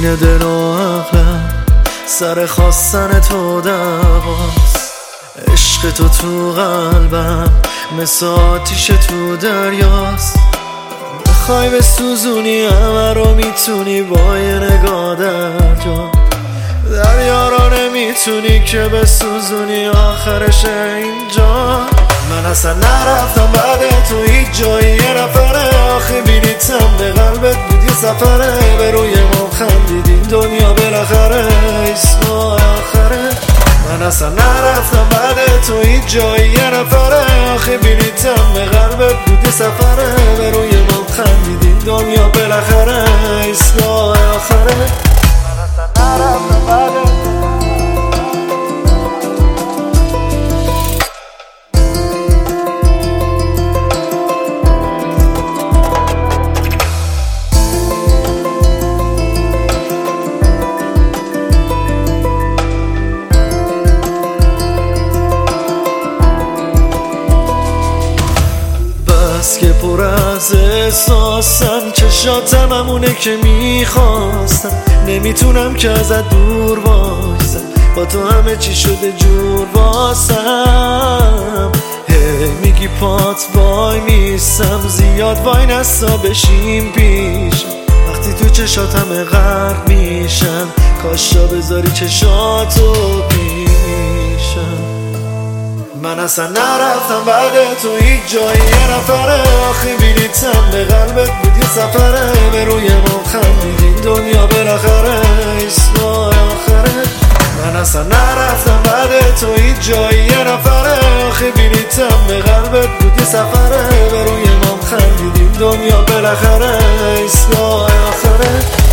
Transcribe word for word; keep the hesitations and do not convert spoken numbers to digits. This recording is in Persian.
بین دل و عقلم سر خواستن تو دعواست. عشق تو تو قلبم مثل آتیش تو دریاست. بخوای به سوزونی همه رو میتونی با یه نگاه در جا. دریا رو نمیتونی که به سوزونی آخرش اینجا. من اصلا نرفتم بعد تو هیچ جایی، یه نفره آخه بلیتم به قلبت بود یه سفره. به روی ما خندیدین دنیا بالاخره اسم آخره. من اصلا نرفتم بعد تو هیچ جایی، یه نفره آخه بلیتم به قلبت بود یه سفره. به روی ما خندیدین دنیا بالاخره اسم آخره. من اصلا نرفتم بعد بس که پر از احساسم، چشاتم همونه که میخواستم. نمیتونم که ازت دور وایسم، با تو همه چی شده جور واسم. هی میگی پات وای میسم، زیاد وای نستا بشیم پیشم. وقتی تو چشات همه غرق میشن، کاشا بذاری چشاتو پیشم. من اصلا نرفتم بعد تو هیچ جایی، یه نفره آخه بلیتم به قلبت بود یه سفره. به روی ما خندیدین دنیا بالاخره اسم آخره. من اصلا نرفتم بعد تو هیچ جایی، یه نفره آخه بلیتم به قلبت بود یه سفره. به روی ما خندیدین دنیا بالاخره اسم آخره.